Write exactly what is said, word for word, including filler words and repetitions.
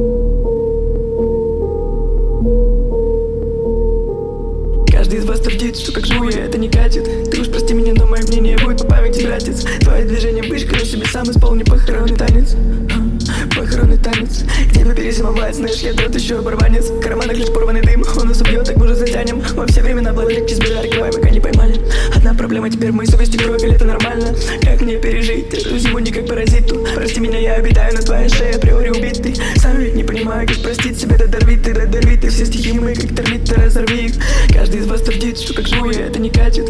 Каждый из вас твердит, что как живу я, это не катит. Ты уж прости меня, но мое мнение будет по памяти, братец. Твое движение вышкану себе сам исполни похоронный танец. Похоронный танец, где бы перезимовать, знаешь, я тот еще оборванец. В карманах лишь порванный дым, он нас убьет, так может затянем. Во все времена было легче сбежать, давай, пока не поймали. Одна проблема теперь в моей совести кровь, или это нормально? Как мне пережить эту зиму не как паразиту? Прости меня, я обитаю на твоей шее, априори убитый. Сам ведь не понимаю, как простить себя, да дорви ты, да дорви ты. Все стихи мы как термиты, разорви их. Каждый из вас твердит, что как живу я, это не катит.